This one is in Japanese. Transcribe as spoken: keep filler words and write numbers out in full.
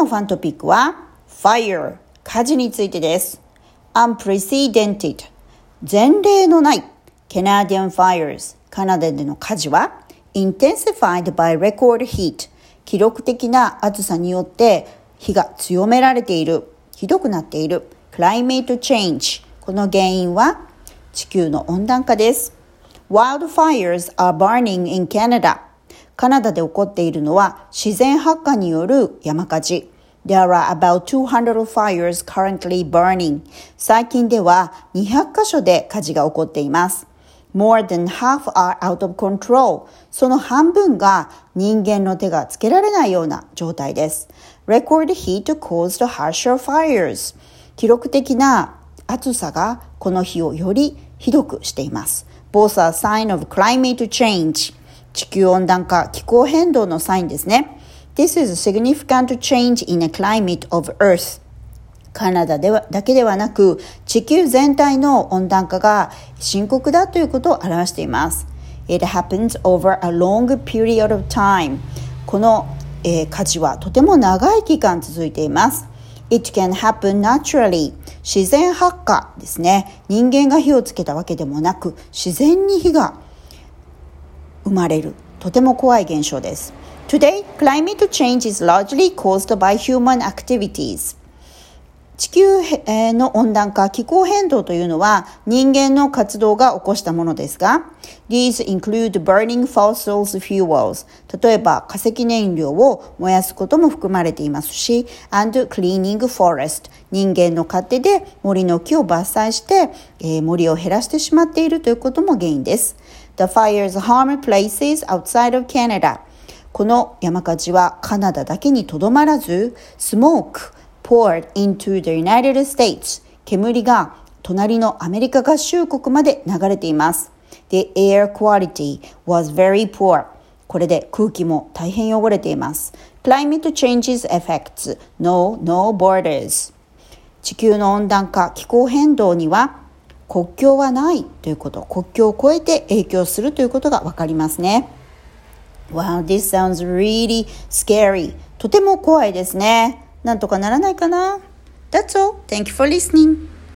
のファントピックは Fire 火事についてです。 Unprecedented 前例のない Canadian fires カナダでの火事は Intensified by record heat 記録的な暑さによって火が強められている、ひどくなっている。 Climate change この原因は地球の温暖化です。 Wildfires are burning in Canada カナダで起こっているのは自然発火による山火事。 There are about two hundred fires currently burning 最近ではにひゃくカ所で火事が起こっています。 More than half are out of control その半分が人間の手がつけられないような状態です。 Record heat caused harsher fires 記録的な暑さがこの日をよりひどくしています。 Both are sign of climate change 地球温暖化、気候変動のサインですね。 This is a significant change in the climate of Earth カナダではだけではなく地球全体の温暖化が深刻だということを表しています。 It happens over a long period of time この、えー、火事はとても長い期間続いています。 It can happen naturally 自然発火ですね。人間が火をつけたわけでもなく自然に火が生まれるとても怖い現象です。 Today, climate change is largely caused by human activities 地球の温暖化、気候変動というのは人間の活動が起こしたものですが、These include burning fossil fuels 例えば化石燃料を燃やすことも含まれていますし、and cleaning forest 人間の勝手で森の木を伐採して、えー、森を減らしてしまっているということも原因です。The fires harm places outside of Canada この山火事はカナダだけにとどまらず、smoke poured into the United States 煙が隣のアメリカ合衆国まで流れています。 The air quality was very poor これで空気も大変汚れています。 Climate changes effects know no borders 地球の温暖化、気候変動には国境はないということ、国境を越えて影響するということがわかりますね。 Wow, this sounds really scary とても怖いですね。なんとかならないかな。 That's all. Thank you for listening.